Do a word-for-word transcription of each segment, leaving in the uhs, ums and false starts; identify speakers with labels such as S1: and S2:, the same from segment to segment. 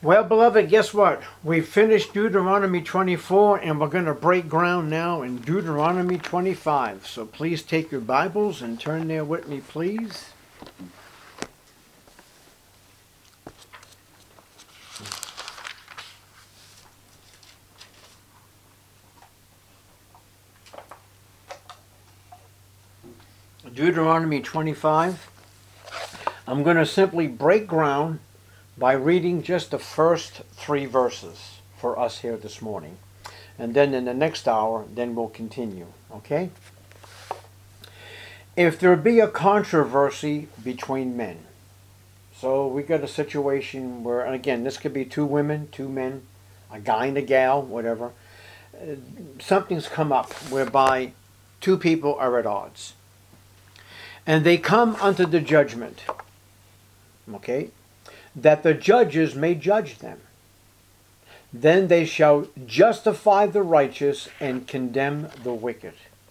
S1: Well, beloved, guess what? We finished Deuteronomy twenty-four, and we're going to break ground now in Deuteronomy twenty-five. So please take your Bibles and turn there with me, please. Deuteronomy twenty-five. I'm going to simply break ground by reading just the first three verses for us here this morning. And then in the next hour, then we'll continue. Okay? If there be a controversy between men. So we got a situation where, and again, this could be two women, two men, a guy and a gal, whatever. Uh, something's come up whereby two people are at odds. And they come unto the judgment. Okay? That the judges may judge them. Then they shall justify the righteous and condemn the wicked.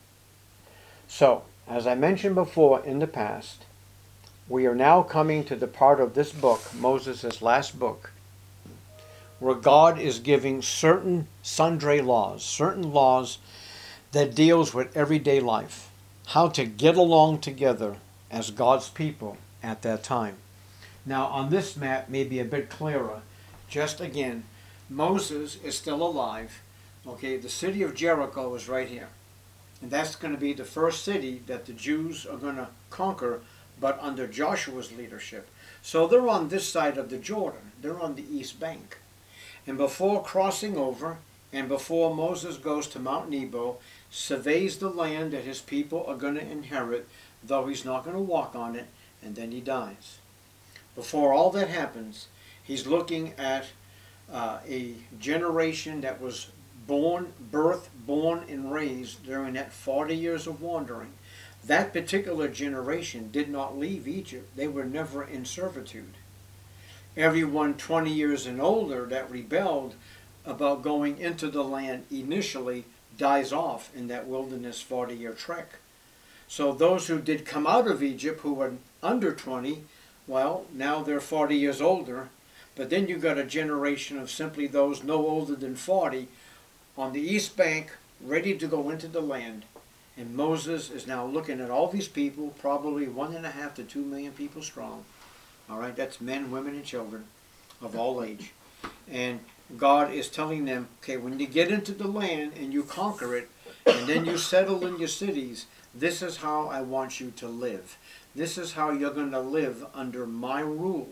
S1: So, as I mentioned before in the past, we are now coming to the part of this book, Moses' last book, where God is giving certain sundry laws, certain laws that deals with everyday life, how to get along together as God's people at that time. Now, on this map, maybe a bit clearer, just again, Moses is still alive. Okay, the city of Jericho is right here. And that's going to be the first city that the Jews are going to conquer, but under Joshua's leadership. So they're on this side of the Jordan. They're on the east bank. And before crossing over, and before Moses goes to Mount Nebo, surveys the land that his people are going to inherit, though he's not going to walk on it, and then he dies. Before all that happens, he's looking at uh, a generation that was born, birth, born, and raised during that forty years of wandering. That particular generation did not leave Egypt. They were never in servitude. Everyone twenty years and older that rebelled about going into the land initially dies off in that wilderness forty-year trek. So those who did come out of Egypt who were under twenty, well, now they're forty years older, but then you got a generation of simply those no older than forty on the east bank, ready to go into the land. And Moses is now looking at all these people, probably one and a half to two million people strong. All right, that's men, women, and children of all age. And God is telling them, okay, when you get into the land and you conquer it, and then you settle in your cities, this is how I want you to live. This is how you're going to live under my rule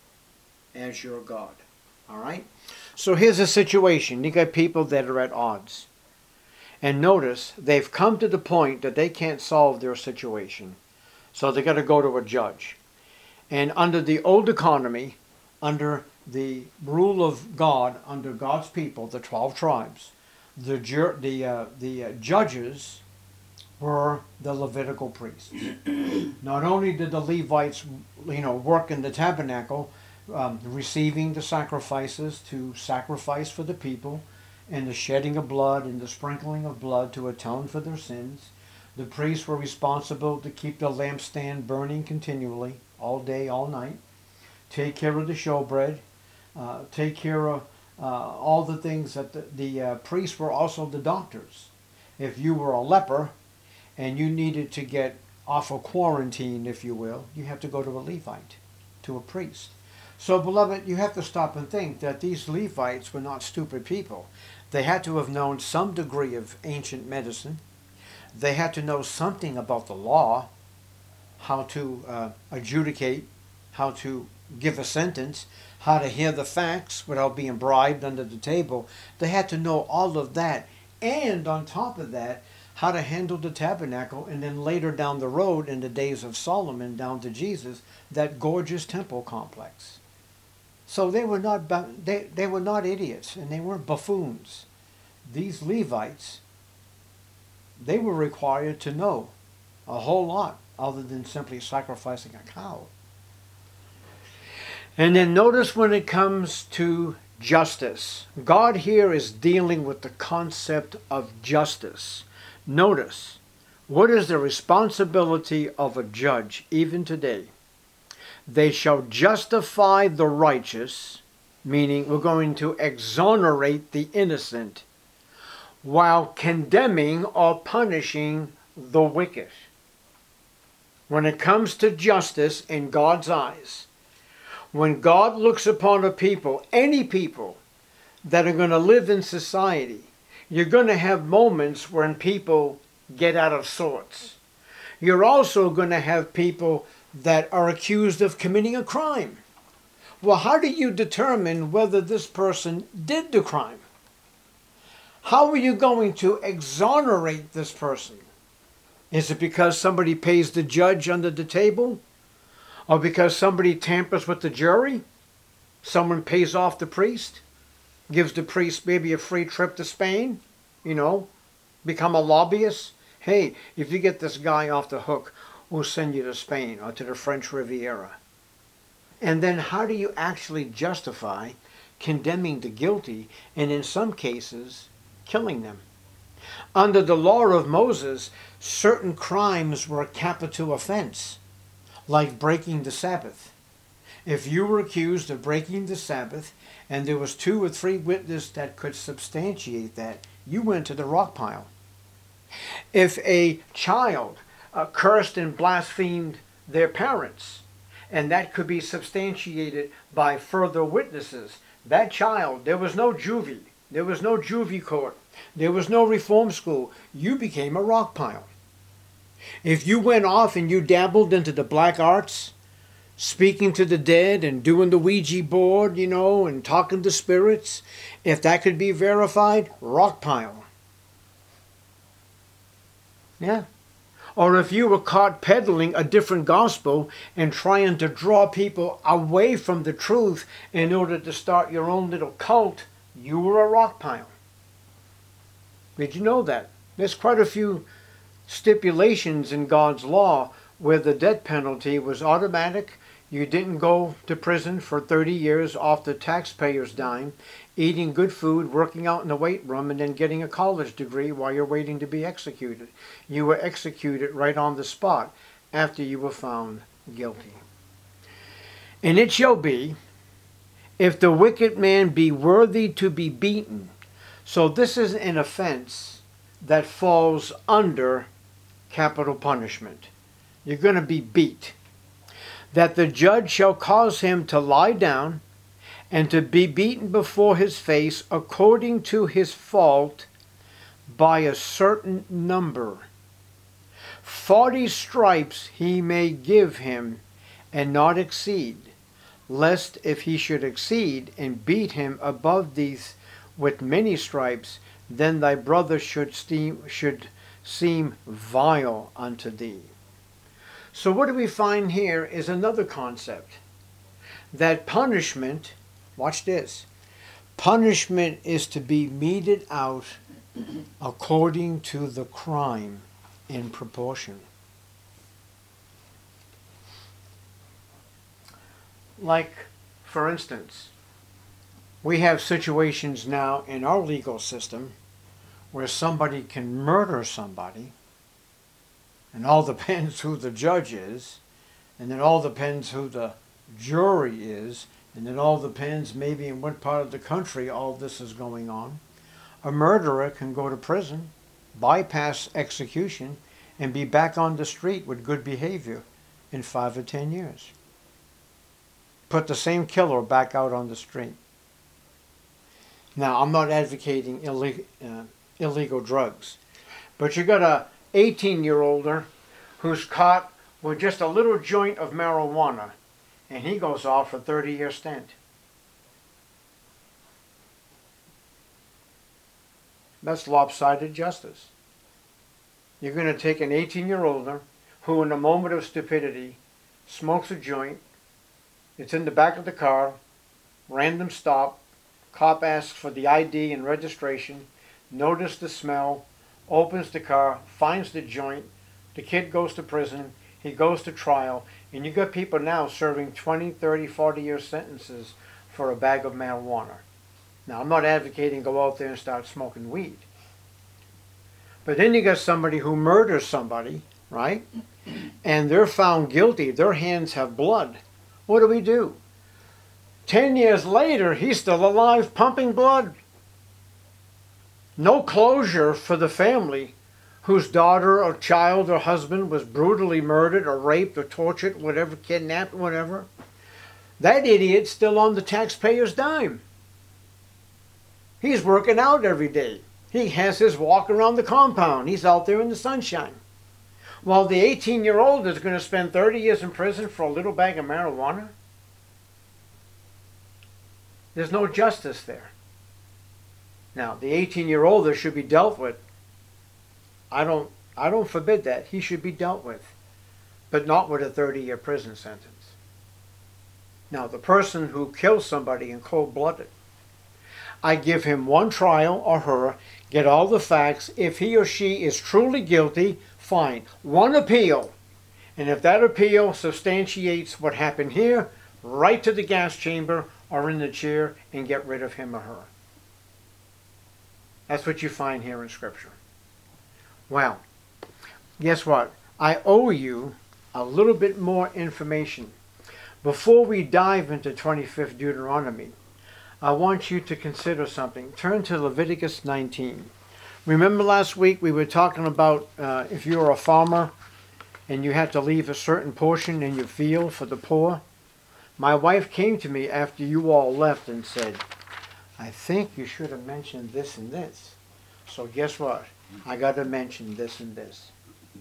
S1: as your God. All right? So here's a situation. You got people that are at odds. And notice, they've come to the point that they can't solve their situation. So they got to go to a judge. And under the old economy, under the rule of God, under God's people, the twelve tribes, the, ju the, uh, the uh, judges were the Levitical priests. Not only did the Levites, you know, work in the tabernacle, um, receiving the sacrifices to sacrifice for the people, and the shedding of blood and the sprinkling of blood to atone for their sins. The priests were responsible to keep the lampstand burning continually, all day, all night. Take care of the showbread. Uh, take care of uh, all the things that the, the uh, priests were also the doctors. If you were a leper and you needed to get off of quarantine, if you will, you have to go to a Levite, to a priest. So, beloved, you have to stop and think that these Levites were not stupid people. They had to have known some degree of ancient medicine. They had to know something about the law, how to uh, adjudicate, how to give a sentence, how to hear the facts without being bribed under the table. They had to know all of that. And on top of that, how to handle the tabernacle, and then later down the road in the days of Solomon down to Jesus, that gorgeous temple complex. So they were not they, they were not idiots, and they weren't buffoons. These Levites, they were required to know a whole lot other than simply sacrificing a cow. And then notice when it comes to justice. God here is dealing with the concept of justice. Notice, what is the responsibility of a judge even today? They shall justify the righteous. meaning we're going to exonerate the innocent while condemning or punishing the wicked. When it comes to justice in God's eyes, when God looks upon a people, any people that are going to live in society, you're going to have moments when people get out of sorts. You're also going to have people that are accused of committing a crime. Well, how do you determine whether this person did the crime? How are you going to exonerate this person? Is it because somebody pays the judge under the table? Or because somebody tampers with the jury? Someone pays off the priest? Gives the priest maybe a free trip to Spain? You know, become a lobbyist? Hey, if you get this guy off the hook, we'll send you to Spain or to the French Riviera. And then how do you actually justify condemning the guilty and in some cases killing them? Under the law of Moses, certain crimes were a capital offense, like breaking the Sabbath. If you were accused of breaking the Sabbath and there was two or three witnesses that could substantiate that, you went to the rock pile. If a child uh, cursed and blasphemed their parents, and that could be substantiated by further witnesses, that child, there was no juvie, there was no juvie court, there was no reform school, you became a rock pile. If you went off and you dabbled into the black arts, speaking to the dead and doing the Ouija board, you know, and talking to spirits, if that could be verified, rock pile. Yeah. Or if you were caught peddling a different gospel and trying to draw people away from the truth in order to start your own little cult, you were a rock pile. Did you know that? There's quite a few stipulations in God's law where the death penalty was automatic. You didn't go to prison for thirty years off the taxpayer's dime, eating good food, working out in the weight room, and then getting a college degree while you're waiting to be executed. You were executed right on the spot after you were found guilty. And it shall be, if the wicked man be worthy to be beaten. So this is an offense that falls under capital punishment. You're going to be beat. That the judge shall cause him to lie down and to be beaten before his face according to his fault by a certain number. Forty stripes he may give him and not exceed, lest if he should exceed and beat him above these with many stripes, then thy brother should, steam, should seem vile unto thee. So what do we find here is another concept. That punishment, watch this, punishment is to be meted out according to the crime in proportion. Like, for instance, we have situations now in our legal system where somebody can murder somebody, and all depends who the judge is, and it all depends who the jury is, and it all depends maybe in what part of the country all this is going on. A murderer can go to prison, bypass execution, and be back on the street with good behavior in five or ten years. Put the same killer back out on the street. Now, I'm not advocating illegal, uh, illegal drugs, but you got a eighteen-year-older who's caught with just a little joint of marijuana, and he goes off for a thirty-year stint. That's lopsided justice. You're going to take an eighteen-year-older who, in a moment of stupidity, smokes a joint, it's in the back of the car, random stop, cop asks for the I D and registration, notice the smell, opens the car, finds the joint, the kid goes to prison, he goes to trial, and you got people now serving twenty, thirty, forty year sentences for a bag of marijuana. Now, I'm not advocating go out there and start smoking weed. But then you got somebody who murders somebody, right? And they're found guilty, their hands have blood. What do we do? Ten years later, he's still alive, pumping blood. No closure for the family whose daughter or child or husband was brutally murdered or raped or tortured, whatever, kidnapped, whatever. That idiot's still on the taxpayer's dime. He's working out every day. He has his walk around the compound. He's out there in the sunshine. While the eighteen-year-old is going to spend thirty years in prison for a little bag of marijuana. There's no justice there. Now, the eighteen-year-old should be dealt with. I don't, I don't forbid that. He should be dealt with. But not with a thirty-year prison sentence. Now, the person who kills somebody in cold-blooded, I give him one trial, or her, get all the facts. If he or she is truly guilty, fine. One appeal. And if that appeal substantiates what happened here, right to the gas chamber or in the chair and get rid of him or her. That's what you find here in Scripture. Well, guess what? I owe you a little bit more information. Before we dive into twenty-fifth Deuteronomy, I want you to consider something. Turn to Leviticus nineteen. Remember last week we were talking about uh, if you were a farmer and you had to leave a certain portion in your field for the poor? My wife came to me after you all left and said, I think you should have mentioned this and this. So guess what? I got to mention this and this.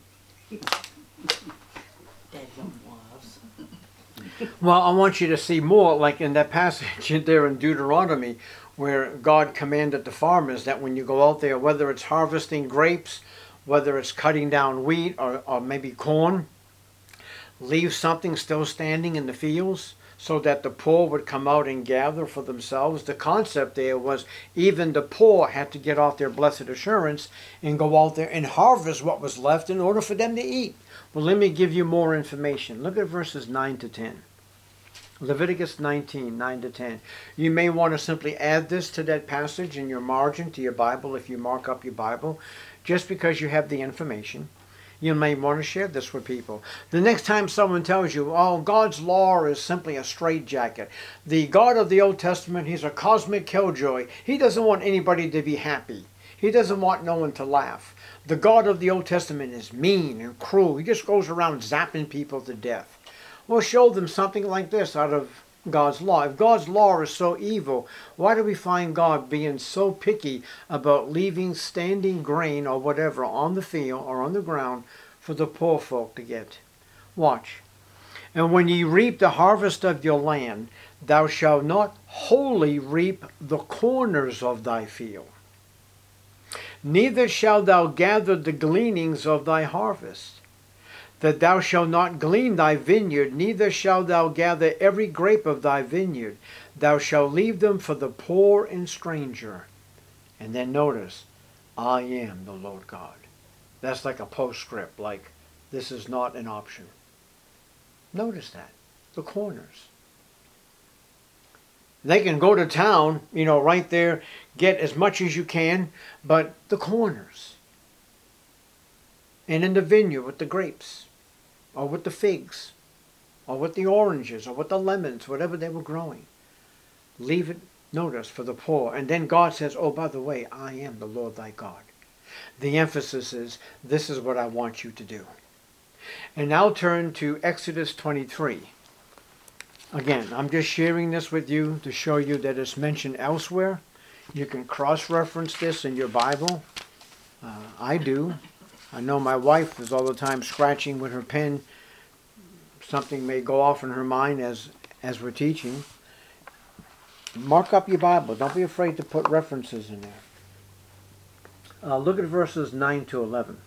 S1: Well, I want you to see more, like in that passage there in Deuteronomy, where God commanded the farmers that when you go out there, whether it's harvesting grapes, whether it's cutting down wheat or, or maybe corn, leave something still standing in the fields so that the poor would come out and gather for themselves. The concept there was even the poor had to get off their blessed assurance and go out there and harvest what was left in order for them to eat. Well, let me give you more information. Look at verses nine to ten. Leviticus nineteen, nine to ten. You may want to simply add this to that passage in your margin to your Bible if you mark up your Bible, just because you have the information. You may want to share this with people. The next time someone tells you, oh, God's law is simply a straitjacket. The God of the Old Testament, he's a cosmic killjoy. He doesn't want anybody to be happy. He doesn't want no one to laugh. The God of the Old Testament is mean and cruel. He just goes around zapping people to death. Well, show them something like this out of God's law. If God's law is so evil, why do we find God being so picky about leaving standing grain or whatever on the field or on the ground for the poor folk to get? Watch. And when ye reap the harvest of your land, thou shalt not wholly reap the corners of thy field. Neither shalt thou gather the gleanings of thy harvest. That thou shalt not glean thy vineyard, neither shalt thou gather every grape of thy vineyard. Thou shalt leave them for the poor and stranger. And then notice, I am the Lord God. That's like a postscript, like this is not an option. Notice that, the corners. They can go to town, you know, right there, get as much as you can, but the corners. And in the vineyard with the grapes, or with the figs, or with the oranges, or with the lemons, whatever they were growing. Leave it, notice, for the poor. And then God says, oh, by the way, I am the Lord thy God. The emphasis is, this is what I want you to do. And now turn to Exodus twenty-three. Again, I'm just sharing this with you to show you that it's mentioned elsewhere. You can cross-reference this in your Bible. Uh, I do. I know my wife is all the time scratching with her pen. Something may go off in her mind as, as we're teaching. Mark up your Bible. Don't be afraid to put references in there. Uh, look at verses nine to eleven.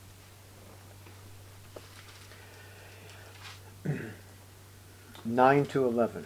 S1: nine to eleven.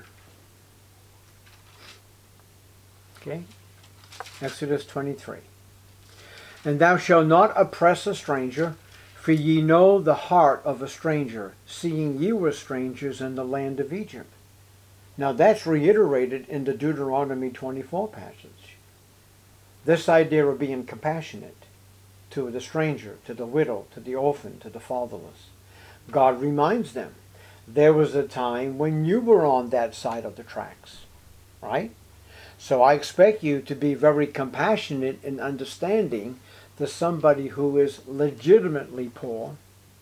S1: Okay? Exodus twenty-three. And thou shalt not oppress a stranger, for ye know the heart of a stranger, seeing ye were strangers in the land of Egypt. Now that's reiterated in the Deuteronomy twenty-four passage. This idea of being compassionate to the stranger, to the widow, to the orphan, to the fatherless. God reminds them, there was a time when you were on that side of the tracks. right? So I expect you to be very compassionate and understanding to somebody who is legitimately poor,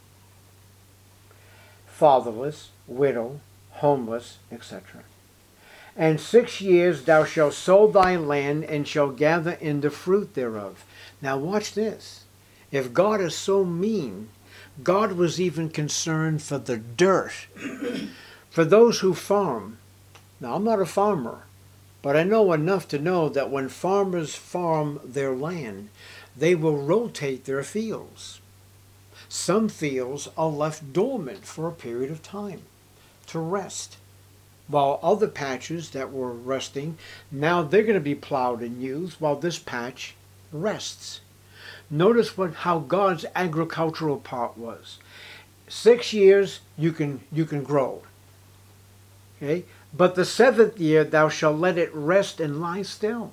S1: fatherless, widow, homeless, et cetera. And six years thou shalt sow thy land, and shalt gather in the fruit thereof. Now watch this. If God is so mean, God was even concerned for the dirt. For those who farm. Now I'm not a farmer, but I know enough to know that when farmers farm their land, they will rotate their fields. Some fields are left dormant for a period of time to rest, while other patches that were resting, now they're going to be plowed and used while this patch rests. Notice what how God's agricultural part was. Six years you can you can grow. Okay? But the seventh year thou shalt let it rest and lie still.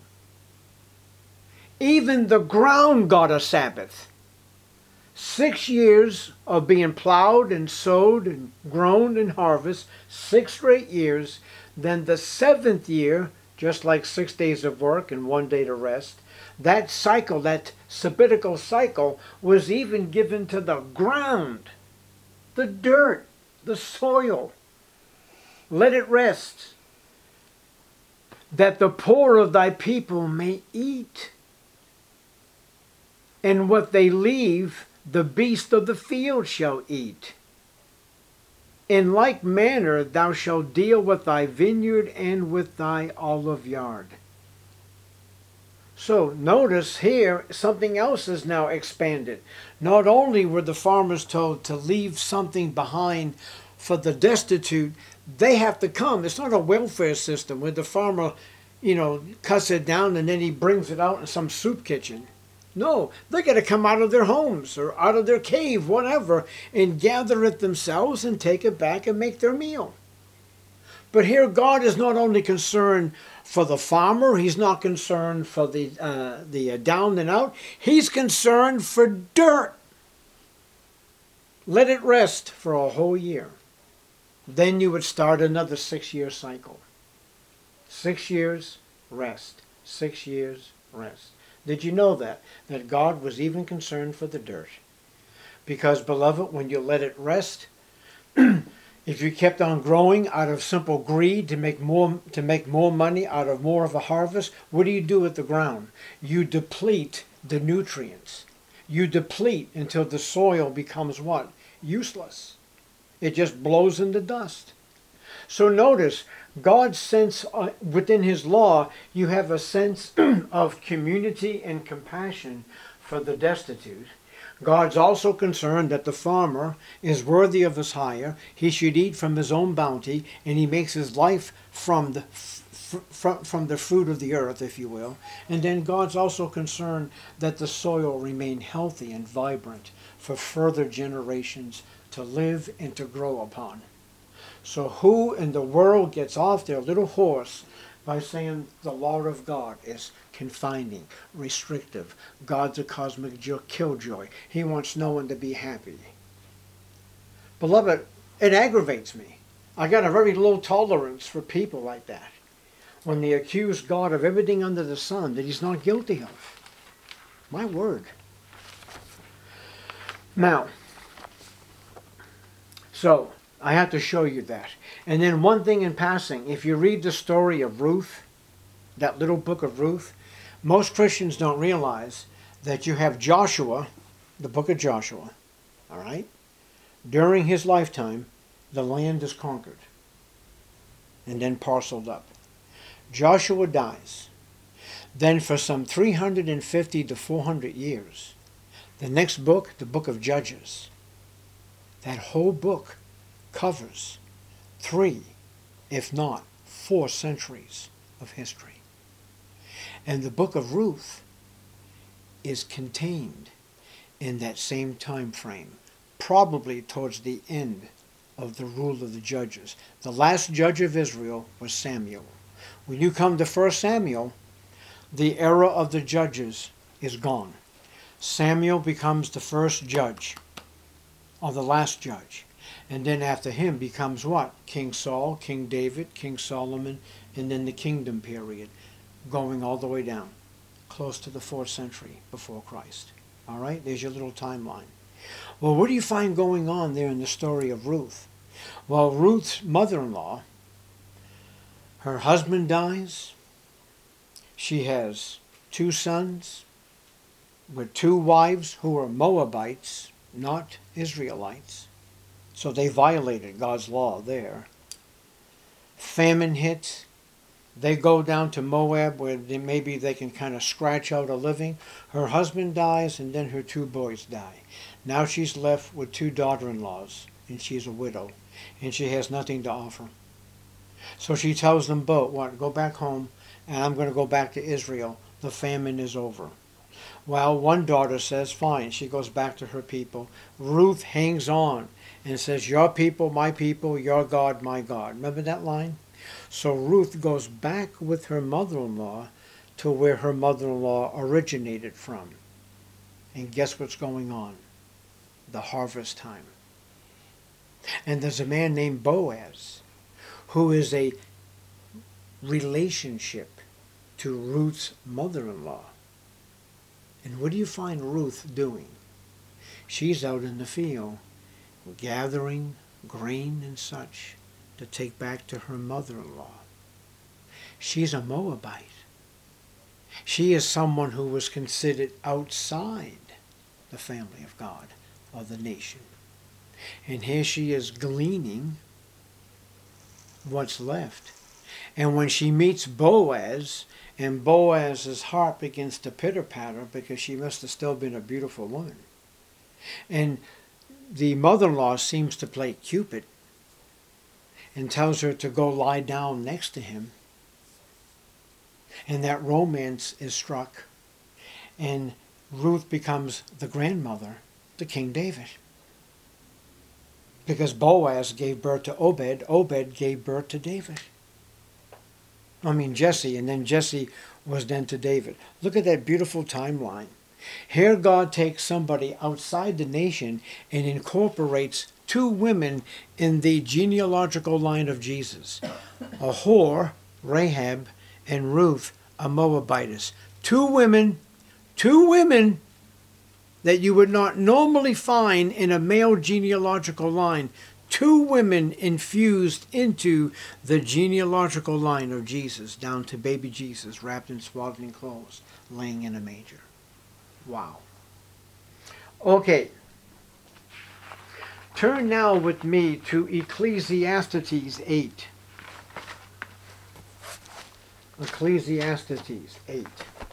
S1: Even the ground got a Sabbath. Six years of being plowed and sowed and grown and harvest, six straight years. Then the seventh year, just like six days of work and one day to rest, that cycle, that sabbatical cycle, was even given to the ground, the dirt, the soil. Let it rest, that the poor of thy people may eat. And what they leave, the beast of the field shall eat. In like manner thou shalt deal with thy vineyard and with thy olive yard. So notice here something else is now expanded. Not only were the farmers told to leave something behind for the destitute, they have to come. It's not a welfare system where the farmer, you know, cuts it down and then he brings it out in some soup kitchen. No, they got to come out of their homes or out of their cave, whatever, and gather it themselves and take it back and make their meal. But here God is not only concerned for the farmer, he's not concerned for the, uh, the uh, down and out, he's concerned for dirt. Let it rest for a whole year. Then you would start another six-year cycle. Six years, rest. Six years, rest. Did you know that? That God was even concerned for the dirt. Because, beloved, when you let it rest, if you kept on growing out of simple greed to make more to make more money out of more of a harvest, what do you do with the ground? You deplete the nutrients. You deplete until the soil becomes what? Useless. It just blows into dust. So notice, God's sense uh, within his law, you have a sense of community and compassion for the destitute. God's also concerned that the farmer is worthy of his hire. He should eat from his own bounty, and he makes his life from the from, from the fruit of the earth, if you will. And then God's also concerned that the soil remain healthy and vibrant for further generations to live and to grow upon. So who in the world gets off their little horse by saying the law of God is confining, restrictive? God's a cosmic killjoy. He wants no one to be happy. Beloved, it aggravates me. I got a very low tolerance for people like that when they accuse God of everything under the sun that he's not guilty of. My word. Now, so I have to show you that. And then one thing in passing, if you read the story of Ruth, that little book of Ruth, most Christians don't realize that you have Joshua, the book of Joshua, all right? During his lifetime, the land is conquered and then parceled up. Joshua dies. Then for some three hundred fifty to four hundred years, the next book, the book of Judges, that whole book covers three, if not four centuries of history. And the book of Ruth is contained in that same time frame, probably towards the end of the rule of the judges. The last judge of Israel was Samuel. When you come to First Samuel, the era of the judges is gone. Samuel becomes the first judge, or the last judge. And then after him becomes what? King Saul, King David, King Solomon, and then the kingdom period, going all the way down, close to the fourth century before Christ. All right, there's your little timeline. Well, what do you find going on there in the story of Ruth? Well, Ruth's mother-in-law, her husband dies. She has two sons with two wives who are Moabites, not Israelites. So they violated God's law there. Famine hits. They go down to Moab where they, maybe they can kind of scratch out a living. Her husband dies and then her two boys die. Now she's left with two daughter-in-laws and she's a widow and she has nothing to offer. So she tells them both, what, go back home and I'm going to go back to Israel. The famine is over. Well, one daughter says, fine. She goes back to her people. Ruth hangs on and says, your people, my people, your God, my God. Remember that line? So Ruth goes back with her mother-in-law to where her mother-in-law originated from. And guess what's going on? The harvest time. And there's a man named Boaz who is a relationship to Ruth's mother-in-law. And what do you find Ruth doing? She's out in the field gathering grain and such to take back to her mother-in-law. She's a Moabite. She is someone who was considered outside the family of God or the nation. And here she is gleaning what's left. And when she meets Boaz, and Boaz's heart begins to pitter-patter because she must have still been a beautiful woman. And the mother-in-law seems to play Cupid and tells her to go lie down next to him. And that romance is struck. And Ruth becomes the grandmother to King David. Because Boaz gave birth to Obed, Obed gave birth to David. I mean Jesse, and then Jesse was then to David. Look at that beautiful timeline. Here God takes somebody outside the nation and incorporates two women in the genealogical line of Jesus. A whore, Rahab, and Ruth, a Moabitess. Two women, two women that you would not normally find in a male genealogical line. Two women infused into the genealogical line of Jesus, down to baby Jesus, wrapped in swaddling clothes, laying in a manger. Wow. Okay. Turn now with me to Ecclesiastes eight. Ecclesiastes eight.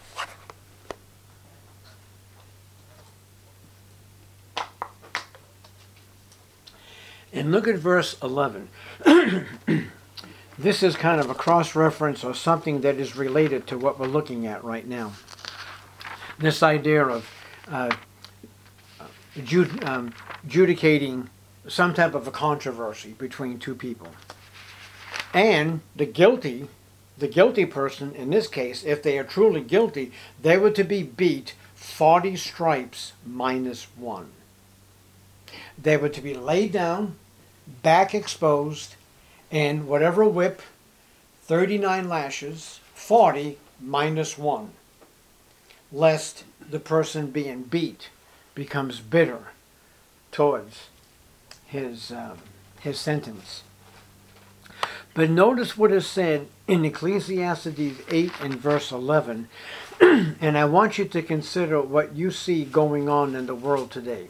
S1: And look at verse eleven. This is kind of a cross-reference or something that is related to what we're looking at right now. This idea of uh, adjud um, adjudicating some type of a controversy between two people. And the guilty, the guilty person in this case, if they are truly guilty, they were to be beat forty stripes minus one. They were to be laid down, back exposed, and whatever whip, thirty-nine lashes, forty minus one, lest the person being beat becomes bitter towards his, um, his sentence. But notice what is said in Ecclesiastes eight and verse eleven, and I want you to consider what you see going on in the world today.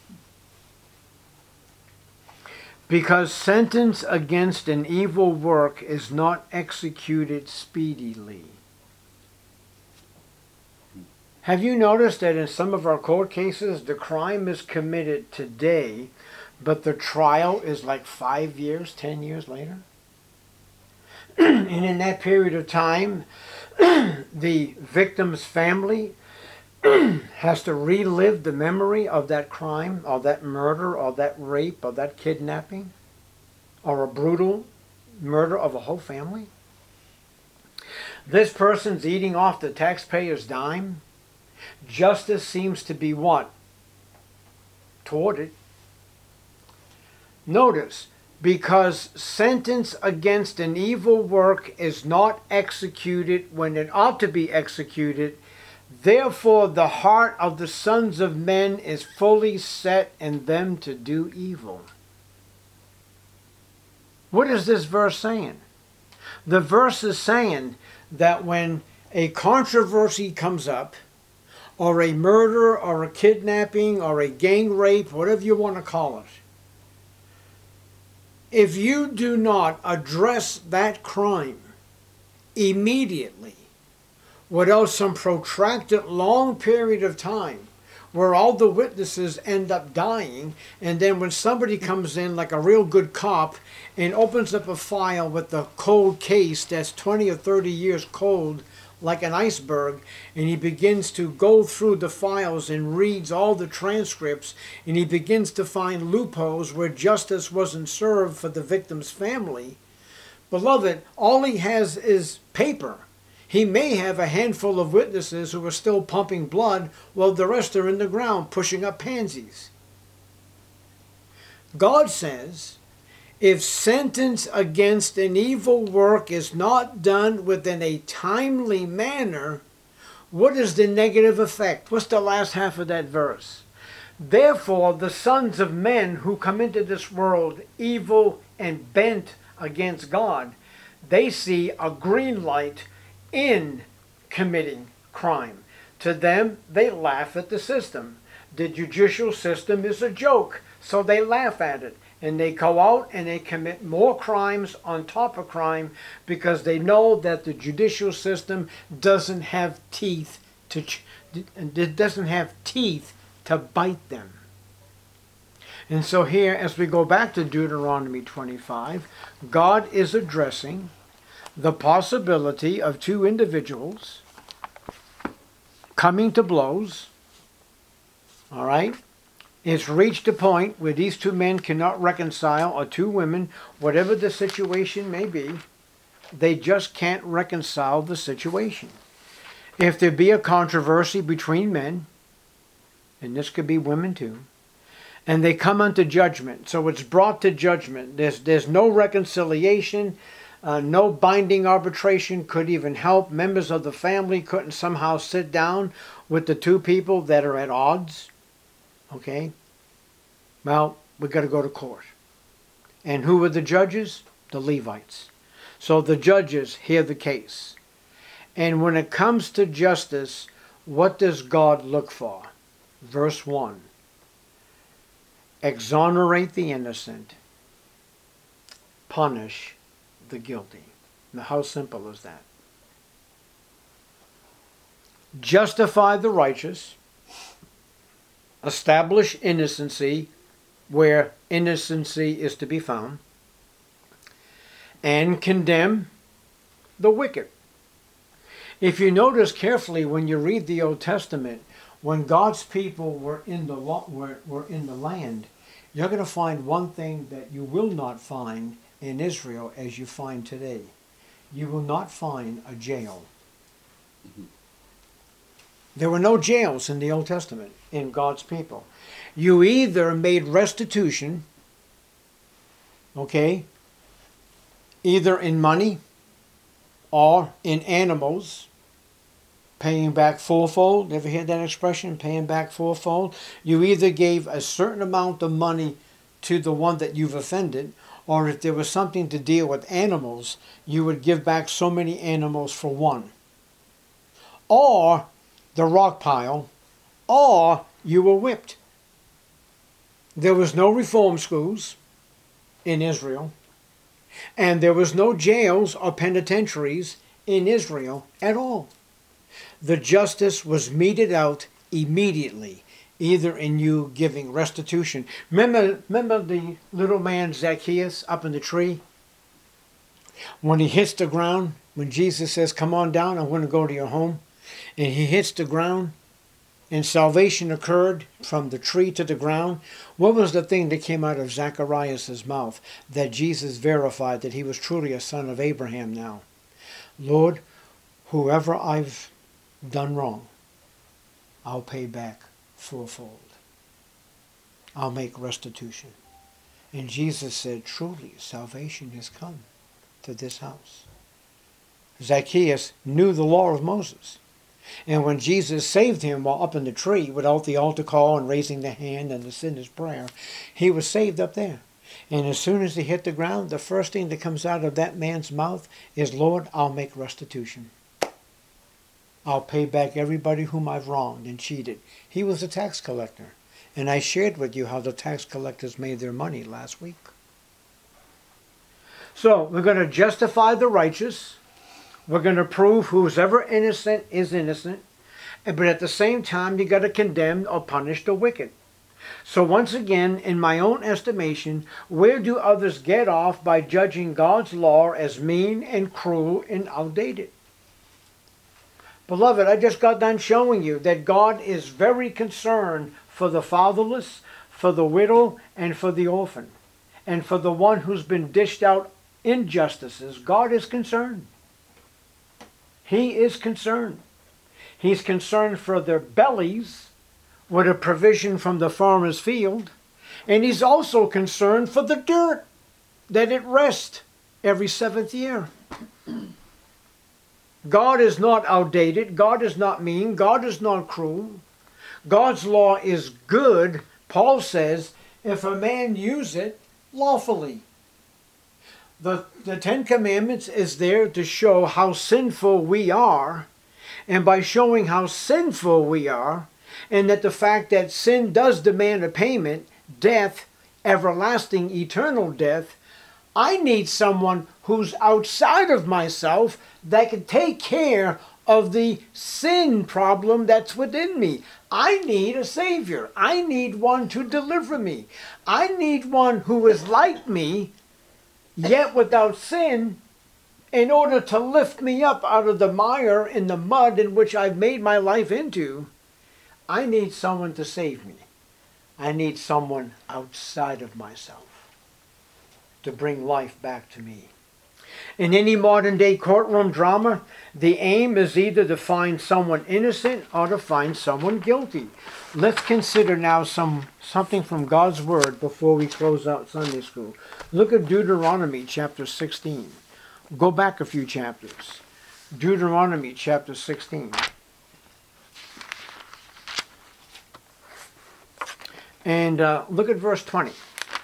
S1: Because sentence against an evil work is not executed speedily. Have you noticed that in some of our court cases, the crime is committed today, but the trial is like five years, ten years later? And in that period of time, the victim's family has to relive the memory of that crime, or that murder, or that rape, or that kidnapping, or a brutal murder of a whole family. This person's eating off the taxpayer's dime. Justice seems to be what? Toward it. Notice, because sentence against an evil work is not executed when it ought to be executed, therefore the heart of the sons of men is fully set in them to do evil. What is this verse saying? The verse is saying that when a controversy comes up, or a murder, or a kidnapping, or a gang rape, whatever you want to call it, if you do not address that crime immediately, without some protracted long period of time where all the witnesses end up dying, and then when somebody comes in like a real good cop and opens up a file with the cold case that's twenty or thirty years cold like an iceberg, and he begins to go through the files and reads all the transcripts, and he begins to find loopholes where justice wasn't served for the victim's family, beloved, all he has is paper. He may have a handful of witnesses who are still pumping blood while the rest are in the ground pushing up pansies. God says, if sentence against an evil work is not done within a timely manner, what is the negative effect? What's the last half of that verse? Therefore, the sons of men who come into this world evil and bent against God, they see a green light in committing crime. To them, they laugh at the system. The judicial system is a joke, so they laugh at it. And they go out and they commit more crimes on top of crime because they know that the judicial system doesn't have teeth to, it doesn't have teeth to bite them. And so here, as we go back to Deuteronomy twenty-five, God is addressing the possibility of two individuals coming to blows. All right? It's reached a point where these two men cannot reconcile, or two women, whatever the situation may be, they just can't reconcile the situation. If there be a controversy between men, and this could be women too, and they come unto judgment, so it's brought to judgment. There's, there's no reconciliation, uh, no binding arbitration could even help. Members of the family couldn't somehow sit down with the two people that are at odds. Okay? Well, we've got to go to court. And who were the judges? The Levites. So the judges hear the case. And when it comes to justice, what does God look for? Verse one. Exonerate the innocent. Punish the guilty. Now, how simple is that? Justify the righteous. Establish innocency where innocency is to be found. And condemn the wicked. If you notice carefully when you read the Old Testament, when God's people were in the lo- were, were in the land, you're going to find one thing that you will not find in Israel as you find today. You will not find a jail. Mm-hmm. There were no jails in the Old Testament in God's people. You either made restitution, okay, either in money or in animals, paying back fourfold. Ever hear that expression, paying back fourfold? You either gave a certain amount of money to the one that you've offended, or if there was something to deal with animals, you would give back so many animals for one. Or the rock pile, or you were whipped. There was no reform schools in Israel, and there was no jails or penitentiaries in Israel at all. The justice was meted out immediately, either in you giving restitution. Remember, remember the little man Zacchaeus up in the tree? When he hits the ground, when Jesus says, come on down, I want to go to your home. And he hits the ground, and salvation occurred from the tree to the ground. What was the thing that came out of Zacharias' mouth that Jesus verified that he was truly a son of Abraham now? Lord, whoever I've done wrong, I'll pay back fourfold. I'll make restitution. And Jesus said, truly, salvation has come to this house. Zacchaeus knew the law of Moses. And when Jesus saved him while up in the tree without the altar call and raising the hand and the sinner's prayer, he was saved up there. And as soon as he hit the ground, the first thing that comes out of that man's mouth is, Lord, I'll make restitution. I'll pay back everybody whom I've wronged and cheated. He was a tax collector. And I shared with you how the tax collectors made their money last week. So we're going to justify the righteous. We're going to prove who's ever innocent is innocent. But at the same time, you got to condemn or punish the wicked. So once again, in my own estimation, where do others get off by judging God's law as mean and cruel and outdated? Beloved, I just got done showing you that God is very concerned for the fatherless, for the widow, and for the orphan. And for the one who's been dished out injustices, God is concerned. He is concerned. He's concerned for their bellies with a provision from the farmer's field. And he's also concerned for the dirt, that it rests every seventh year. God is not outdated. God is not mean. God is not cruel. God's law is good, Paul says, if a man use it lawfully. The, the Ten Commandments is there to show how sinful we are, and by showing how sinful we are, and that the fact that sin does demand a payment, death, everlasting, eternal death, I need someone who's outside of myself that can take care of the sin problem that's within me. I need a Savior. I need one to deliver me. I need one who is like me, yet without sin, in order to lift me up out of the mire and the mud in which I've made my life into. I need someone to save me. I need someone outside of myself to bring life back to me. In any modern day courtroom drama, the aim is either to find someone innocent or to find someone guilty. Let's consider now some something from God's Word before we close out Sunday school. Look at Deuteronomy chapter sixteen. Go back a few chapters. Deuteronomy chapter sixteen. And uh, look at verse twenty.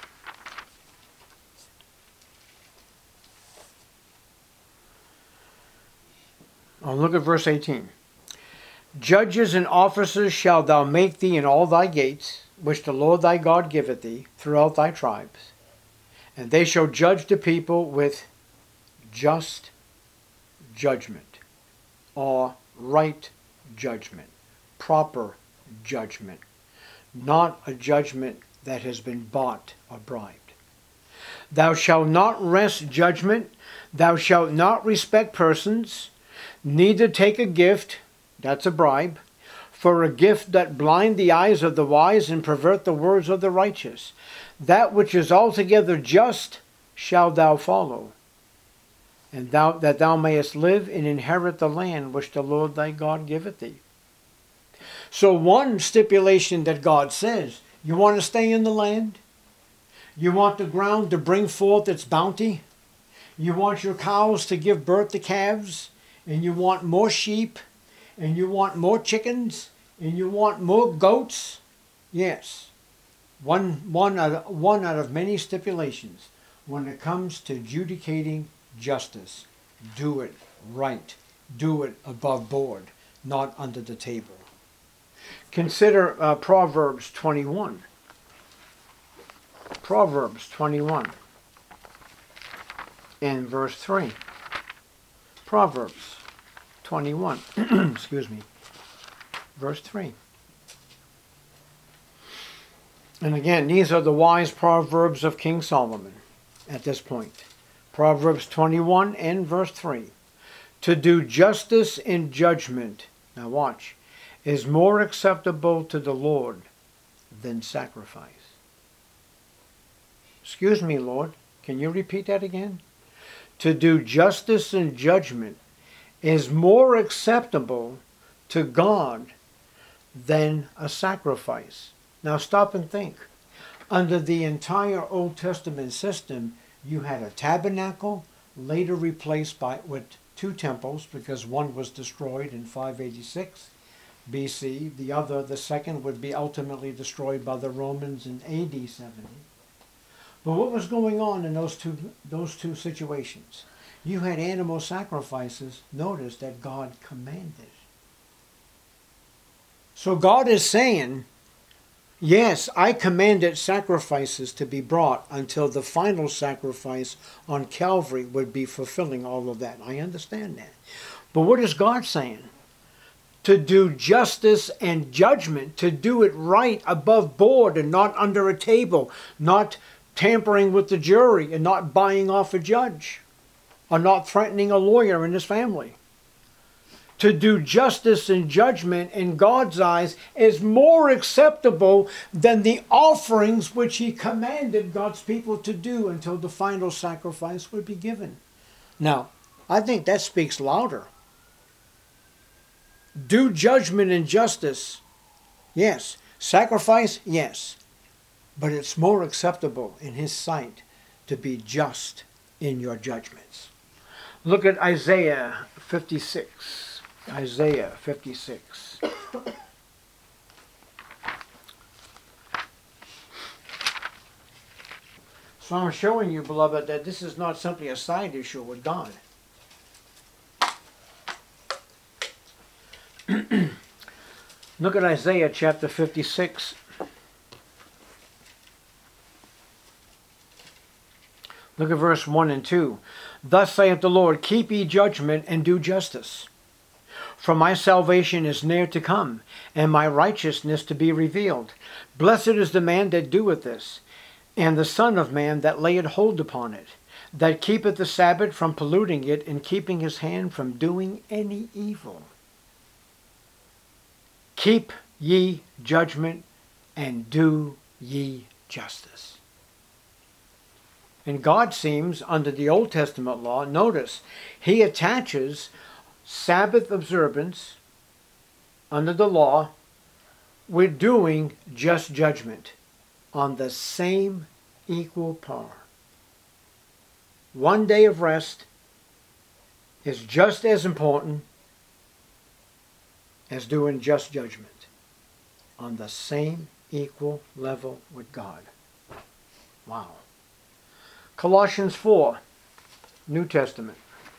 S1: Oh, look at verse eighteen. Judges and officers shalt thou make thee in all thy gates, which the Lord thy God giveth thee, throughout thy tribes. And they shall judge the people with just judgment, or right judgment, proper judgment, not a judgment that has been bought or bribed. Thou shalt not wrest judgment, thou shalt not respect persons, neither take a gift, that's a bribe, for a gift that blind the eyes of the wise and pervert the words of the righteous. That which is altogether just shalt thou follow, and thou, that thou mayest live and inherit the land which the Lord thy God giveth thee. So one stipulation that God says, you want to stay in the land? You want the ground to bring forth its bounty? You want your cows to give birth to calves? And you want more sheep, and you want more chickens, and you want more goats? Yes. One, one, out of, one out of many stipulations. When it comes to adjudicating justice, do it right. Do it above board, not under the table. Consider uh, Proverbs twenty-one. Proverbs twenty-one and verse three. Proverbs twenty-one, excuse me, verse three. And again, these are the wise proverbs of King Solomon at this point. Proverbs twenty-one and verse three. To do justice in judgment, now watch, is more acceptable to the Lord than sacrifice. Excuse me, Lord, can you repeat that again? To do justice and judgment is more acceptable to God than a sacrifice. Now stop and think. Under the entire Old Testament system, you had a tabernacle, later replaced by with two temples because one was destroyed in five eighty-six B C. The other, the second, would be ultimately destroyed by the Romans in A D seventy. But what was going on in those two those two situations? You had animal sacrifices, notice, that God commanded. So God is saying, yes, I commanded sacrifices to be brought until the final sacrifice on Calvary would be fulfilling all of that. I understand that. But what is God saying? To do justice and judgment, to do it right above board and not under a table, not tampering with the jury and not buying off a judge, or not threatening a lawyer and his family. To do justice and judgment in God's eyes is more acceptable than the offerings which he commanded God's people to do until the final sacrifice would be given. Now, I think that speaks louder. Do judgment and justice, yes. Sacrifice, yes. But it's more acceptable in his sight to be just in your judgments. Look at Isaiah fifty-six. Isaiah fifty-six. So I'm showing you, beloved, that this is not simply a side issue with God. Look at Isaiah chapter fifty-six. Look at verse one and two. Thus saith the Lord, keep ye judgment and do justice. For my salvation is near to come, and my righteousness to be revealed. Blessed is the man that doeth this, and the Son of Man that layeth hold upon it, that keepeth the Sabbath from polluting it, and keeping his hand from doing any evil. Keep ye judgment, and do ye justice. And God seems, under the Old Testament law, notice, he attaches Sabbath observance under the law with doing just judgment on the same equal par. One day of rest is just as important as doing just judgment on the same equal level with God. Wow. Colossians four, New Testament.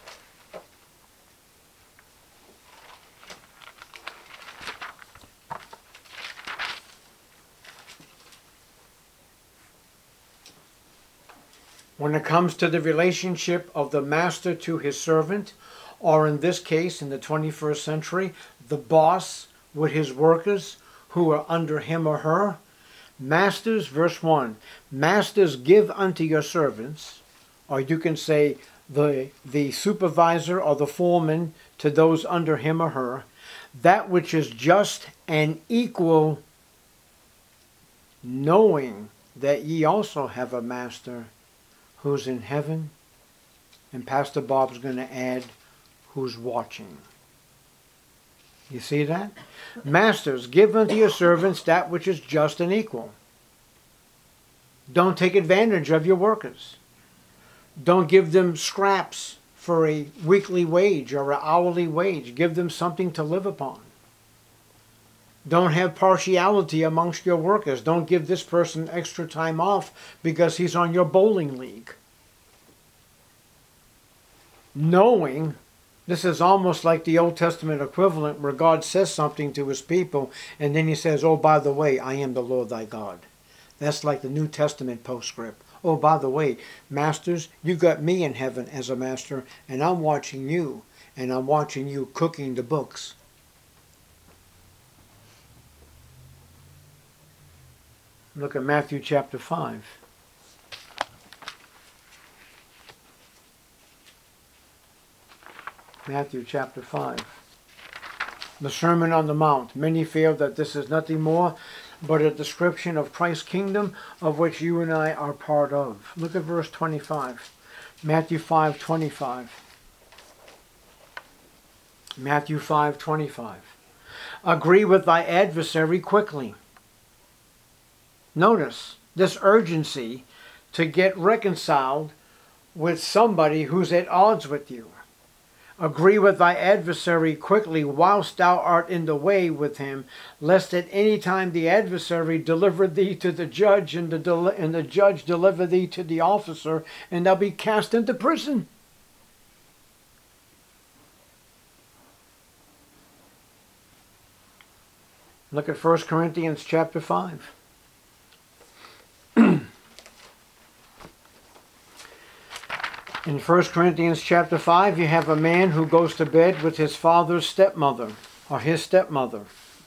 S1: When it comes to the relationship of the master to his servant, or in this case, in the twenty-first century, the boss with his workers who are under him or her, masters, verse one, masters, give unto your servants, or you can say the, the supervisor or the foreman to those under him or her, that which is just and equal, knowing that ye also have a master who's in heaven, and Pastor Bob's going to add, who's watching. You see that? Masters, give unto your servants that which is just and equal. Don't take advantage of your workers. Don't give them scraps for a weekly wage or an hourly wage. Give them something to live upon. Don't have partiality amongst your workers. Don't give this person extra time off because he's on your bowling league. Knowing, this is almost like the Old Testament equivalent where God says something to his people and then he says, oh, by the way, I am the Lord thy God. That's like the New Testament postscript. Oh, by the way, masters, you got me in heaven as a master and I'm watching you and I'm watching you cooking the books. Look at Matthew chapter five. Matthew chapter five. The Sermon on the Mount. Many feel that this is nothing more but a description of Christ's kingdom of which you and I are part of. Look at verse twenty-five. Matthew five twenty-five. Matthew five twenty-five. Agree with thy adversary quickly. Notice, this urgency to get reconciled with somebody who's at odds with you. Agree with thy adversary quickly whilst thou art in the way with him, lest at any time the adversary deliver thee to the judge, and the, del- and the judge deliver thee to the officer, and thou be cast into prison. Look at First Corinthians chapter five. In First Corinthians chapter five, you have a man who goes to bed with his father's stepmother, or his stepmother.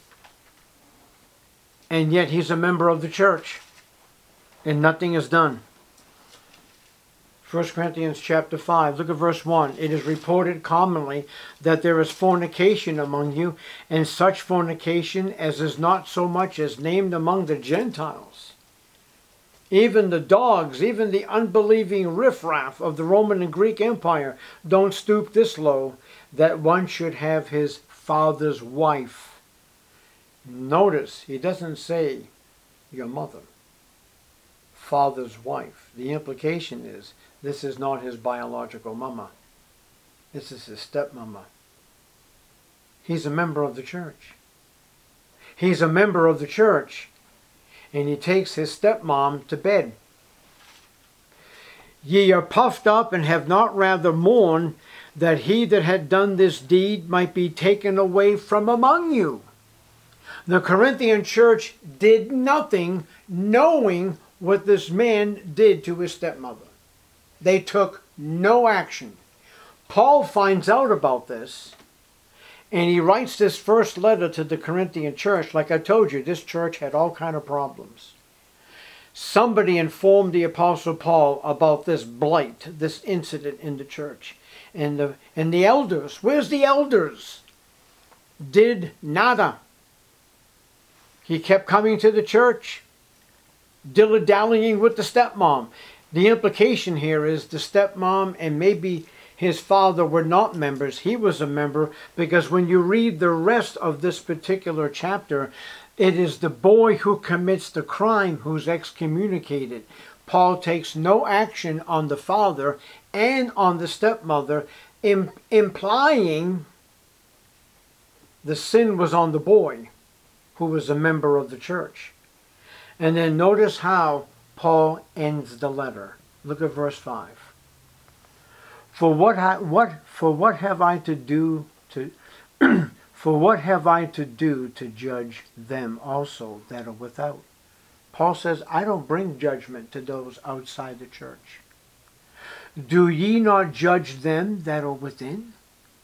S1: And yet he's a member of the church, and nothing is done. First Corinthians chapter five, look at verse one. It is reported commonly that there is fornication among you, and such fornication as is not so much as named among the Gentiles. Even the dogs, even the unbelieving riffraff of the Roman and Greek Empire don't stoop this low, that one should have his father's wife. Notice, he doesn't say your mother. Father's wife. The implication is this is not his biological mama. This is his stepmama. He's a member of the church. He's a member of the church. And he takes his stepmom to bed. Ye are puffed up, and have not rather mourned, that he that had done this deed might be taken away from among you. The Corinthian church did nothing knowing what this man did to his stepmother. They took no action. Paul finds out about this, and he writes this first letter to the Corinthian church. Like I told you, this church had all kind of problems. Somebody informed the Apostle Paul about this blight, this incident in the church. And the, and the elders, where's the elders? Did nada. He kept coming to the church, dilly-dallying with the stepmom. The implication here is the stepmom and maybe his father were not members. He was a member, because when you read the rest of this particular chapter, it is the boy who commits the crime who's excommunicated. Paul takes no action on the father and on the stepmother, im- implying the sin was on the boy who was a member of the church. And then notice how Paul ends the letter. Look at verse five. For what, I, what, for what have I to do to, for what have I to do to judge them also that are without? Paul says, I don't bring judgment to those outside the church. Do ye not judge them that are within?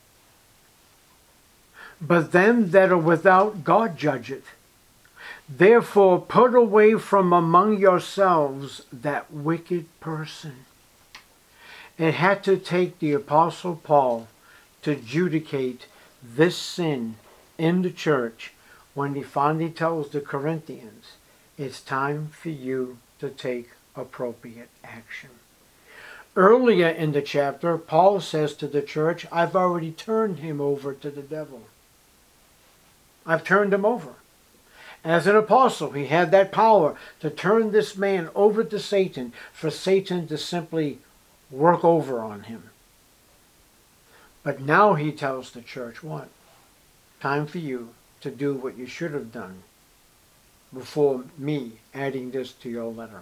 S1: But them that are without, God judgeth. Therefore put away from among yourselves that wicked person. It had to take the Apostle Paul to adjudicate this sin in the church when he finally tells the Corinthians, it's time for you to take appropriate action. Earlier in the chapter, Paul says to the church, I've already turned him over to the devil. I've turned him over. As an apostle, he had that power to turn this man over to Satan, for Satan to simply work over on him. But now he tells the church what? Time for you to do what you should have done before me adding this to your letter.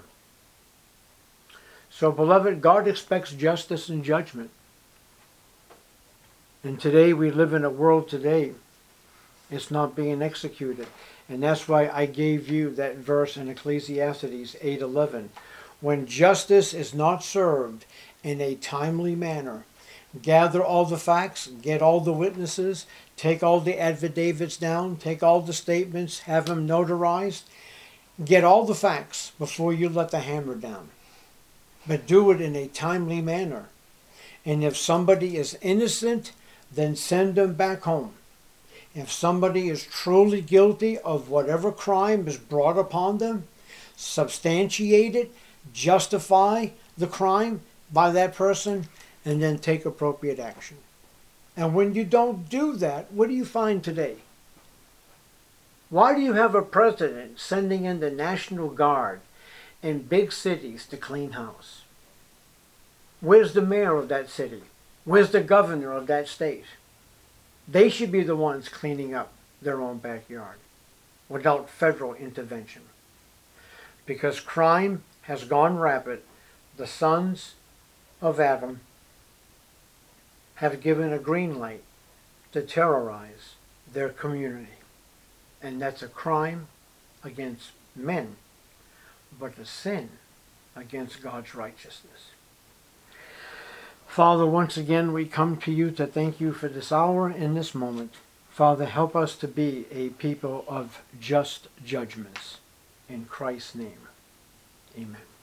S1: So, beloved, God expects justice and judgment. And today we live in a world today, it's not being executed. And that's why I gave you that verse in Ecclesiastes eight eleven. When justice is not served in a timely manner, gather all the facts, get all the witnesses, take all the affidavits down, take all the statements, have them notarized, get all the facts before you let the hammer down. But do it in a timely manner. And if somebody is innocent, then send them back home. If somebody is truly guilty of whatever crime is brought upon them, substantiate it, justify the crime by that person, and then take appropriate action. And when you don't do that, what do you find today? Why do you have a president sending in the National Guard in big cities to clean house? Where's the mayor of that city? Where's the governor of that state? They should be the ones cleaning up their own backyard without federal intervention. Because crime has gone rapid, the sons of Adam have given a green light to terrorize their community. And that's a crime against men, but a sin against God's righteousness. Father, once again we come to you to thank you for this hour and this moment. Father, help us to be a people of just judgments. In Christ's name, amen.